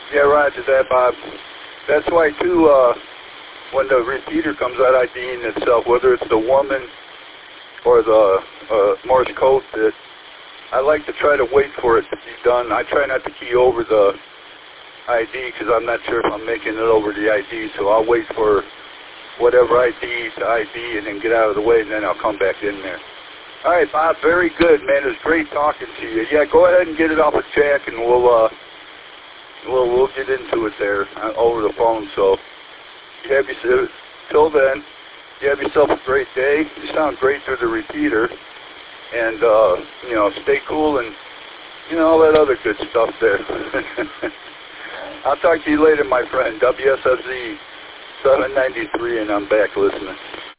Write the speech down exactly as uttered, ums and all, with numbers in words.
Yeah, roger that, Bob. That's why, too, uh, when the repeater comes out IDing itself, whether it's the woman or the uh, Morse code bit, I like to try to wait for it to be done. I try not to key over the I D because I'm not sure if I'm making it over the I D, so I'll wait for whatever I D to I D and then get out of the way, and then I'll come back in there. All right, Bob, very good, man. It was great talking to you. Yeah, go ahead and get it off of Jack, and we'll uh, we'll we'll get into it there uh, over the phone. So, you have yourself, till then, you have yourself a great day. You sound great through the repeater, and uh, you know, stay cool and you know all that other good stuff there. I'll talk to you later, my friend. W S F Z seven ninety-three, and I'm back listening.